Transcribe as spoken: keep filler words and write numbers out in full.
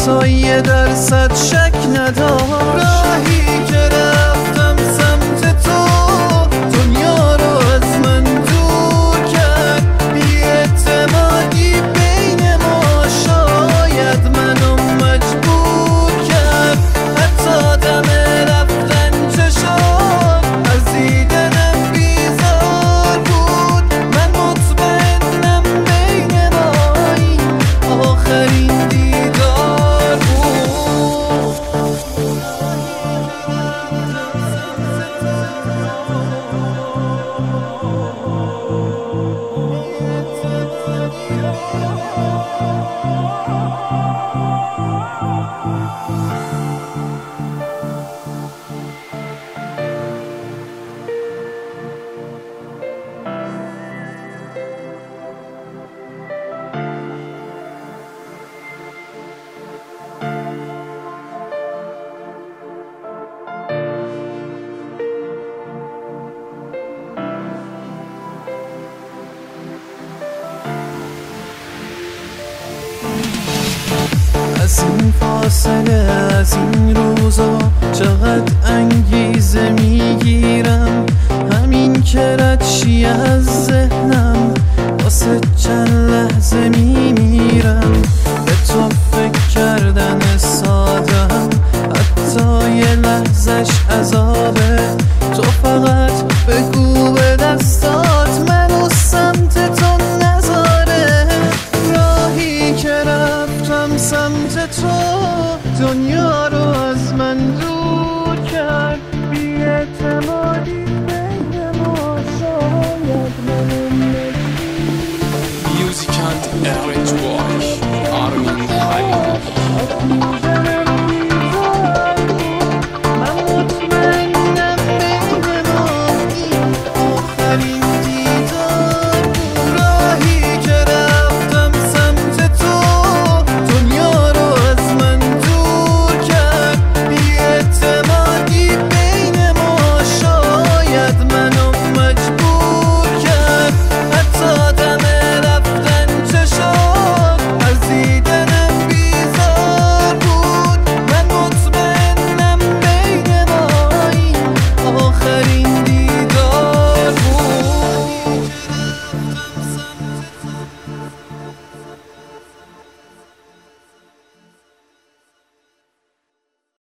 حتی یه درصد شک ندار. راهی که رفتم سمت تو دنیا رو از من دور کرد. بی‌اعتمادی بین ما شاید منو مجبور کرد. حتی دم رفتن چه شد از دیدنم بیزار بود. من مطمئنم بین ما این آخرین دیدار بود. از این فاصله از این روزا چقدر انگیزه میگیرم. همین که رد شی از ذهنم واسه چند لحظه میمیرم. به تو فکر کردن سادم حتی یه لحظش عذاب